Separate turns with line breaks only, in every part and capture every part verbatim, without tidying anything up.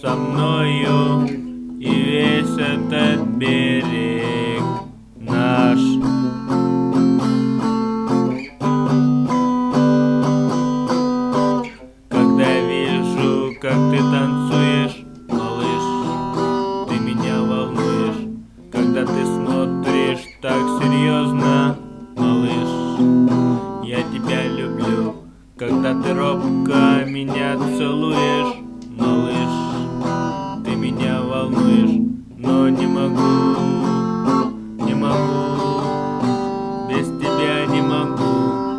со мною и весь этот берег наш. Когда вижу, как ты танцуешь, малыш, ты меня волнуешь. Когда ты смотришь так серьезно, малыш, я тебя люблю. Когда ты робко меня целуешь, малыш, ты меня волнуешь. Но не могу, не могу, без тебя не могу.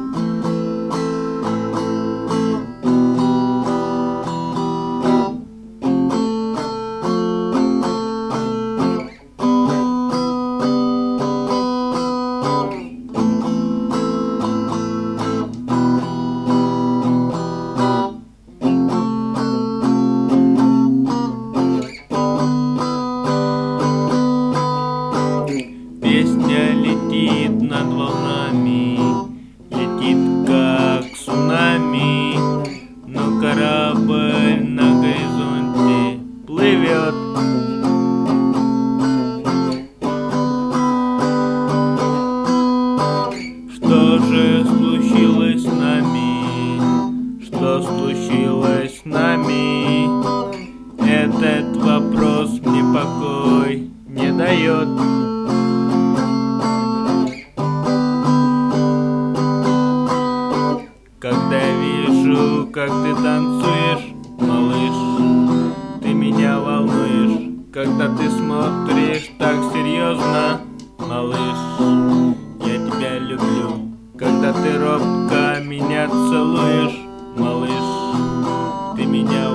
Песня летит над волнами, летит как цунами, но корабль на горизонте плывет. Что же случилось с нами? Что случилось с нами? Этот вопрос мне покой не дает. Когда вижу, как ты танцуешь, малыш, ты меня волнуешь. Когда ты смотришь так серьезно, малыш, я тебя люблю. Когда ты робко меня целуешь, малыш, ты меня